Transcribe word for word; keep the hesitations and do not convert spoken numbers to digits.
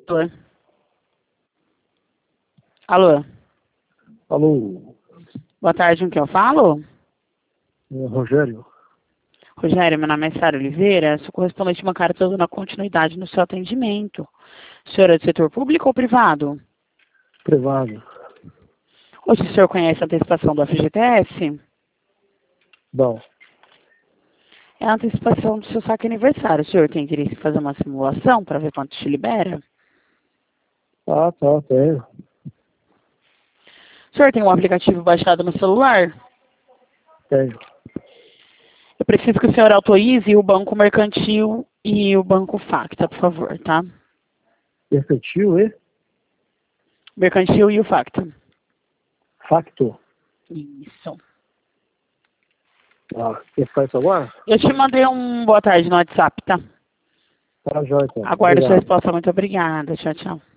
Alô? Alô? Alô, Boa tarde, com quem eu falo? é Rogério. Rogério, meu nome é Sara Oliveira, sou correspondente bancário, estou dando continuidade no seu atendimento. O senhor é do setor público ou privado? Privado. Hoje o senhor conhece a antecipação do F G T S? Não. É a antecipação do seu saque aniversário. O senhor tem interesse em fazer uma simulação para ver quanto te libera? Ah, tá, tenho. O senhor tem um aplicativo baixado no celular? Tenho. Eu preciso que o senhor autorize o Banco Mercantil e o Banco Facta, por favor, tá? Mercantil e Mercantil e o Facta. Facto. Isso. Ah, quer faz isso agora? Eu te mandei um boa tarde no WhatsApp, tá? Tá, jóia, então. Aguardo a sua Obrigado. resposta. Muito obrigada. Tchau, tchau.